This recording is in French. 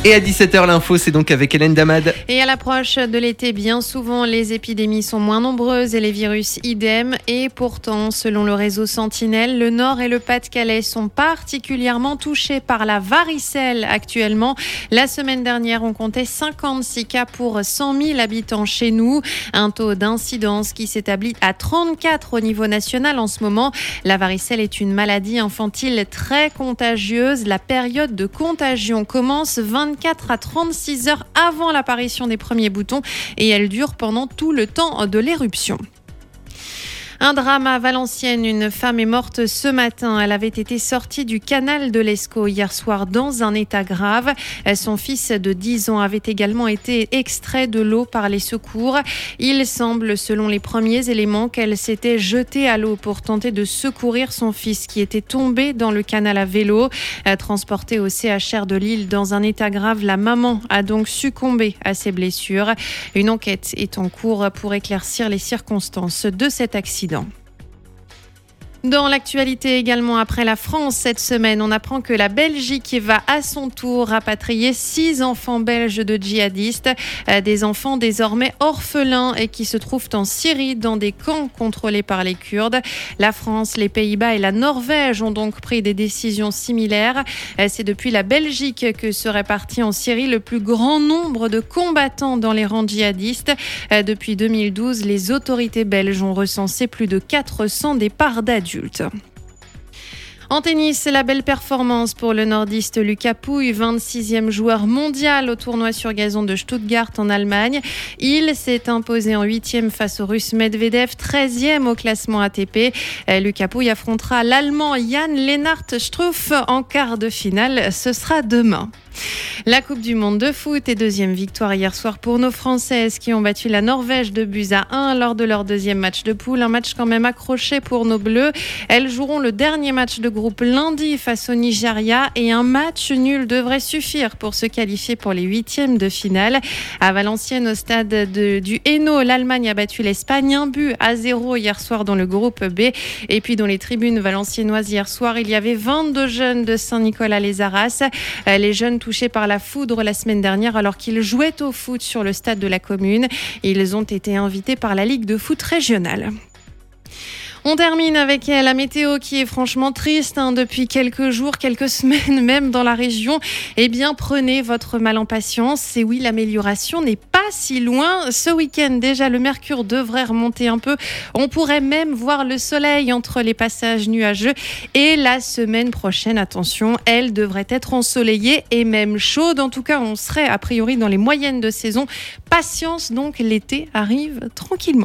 Et à 17h, l'info, c'est donc avec Hélène Damad. Et à l'approche de l'été, bien souvent, les épidémies sont moins nombreuses et les virus idem. Et pourtant, selon le réseau Sentinelle, le Nord et le Pas-de-Calais sont particulièrement touchés par la varicelle actuellement. La semaine dernière, on comptait 56 cas pour 100 000 habitants chez nous. Un taux d'incidence qui s'établit à 34 au niveau national en ce moment. La varicelle est une maladie infantile très contagieuse. La période de contagion commence 24 à 36 heures avant l'apparition des premiers boutons et elle dure pendant tout le temps de l'éruption. Un drame à Valenciennes, une femme est morte ce matin. Elle avait été sortie du canal de l'Escaut hier soir dans un état grave. Son fils de 10 ans avait également été extrait de l'eau par les secours. Il semble, selon les premiers éléments, qu'elle s'était jetée à l'eau pour tenter de secourir son fils qui était tombé dans le canal à vélo. Transportée au CHR de Lille dans un état grave, la maman a donc succombé à ses blessures. Une enquête est en cours pour éclaircir les circonstances de cet accident. Dans l'actualité également, après la France cette semaine, on apprend que la Belgique va à son tour rapatrier 6 enfants belges de djihadistes, des enfants désormais orphelins et qui se trouvent en Syrie dans des camps contrôlés par les Kurdes. La France, les Pays-Bas et la Norvège ont donc pris des décisions similaires. C'est depuis la Belgique que serait parti en Syrie le plus grand nombre de combattants dans les rangs djihadistes. Depuis 2012, les autorités belges ont recensé plus de 400 départs d'adultes. En tennis, c'est la belle performance pour le nordiste Lucas Pouille, 26e joueur mondial au tournoi sur gazon de Stuttgart en Allemagne. Il s'est imposé en 8e face au russe Medvedev, 13e au classement ATP. Lucas Pouille affrontera l'Allemand Jan-Lennart Struff en quart de finale. Ce sera demain. La Coupe du Monde de foot et deuxième victoire hier soir pour nos Françaises qui ont battu la Norvège 2-1 lors de leur deuxième match de poule. Un match quand même accroché pour nos Bleus. Elles joueront le dernier match de groupe lundi face au Nigeria et un match nul devrait suffire pour se qualifier pour les 8e de finale. À Valenciennes, au stade du Hainaut, l'Allemagne a battu l'Espagne 1-0 hier soir dans le groupe B. Et puis dans les tribunes valenciennoises hier soir, il y avait 22 jeunes de Saint-Nicolas-les-Arras. Les jeunes touchés par la foudre la semaine dernière alors qu'ils jouaient au foot sur le stade de la commune. Ils ont été invités par la Ligue de foot régionale. On termine avec la météo qui est franchement triste depuis quelques jours, quelques semaines même dans la région. Eh bien, prenez votre mal en patience. Et oui, l'amélioration n'est pas si loin. Ce week-end, déjà, le mercure devrait remonter un peu. On pourrait même voir le soleil entre les passages nuageux. Et la semaine prochaine, attention, elle devrait être ensoleillée et même chaude. En tout cas, on serait a priori dans les moyennes de saison. Patience, donc, l'été arrive tranquillement.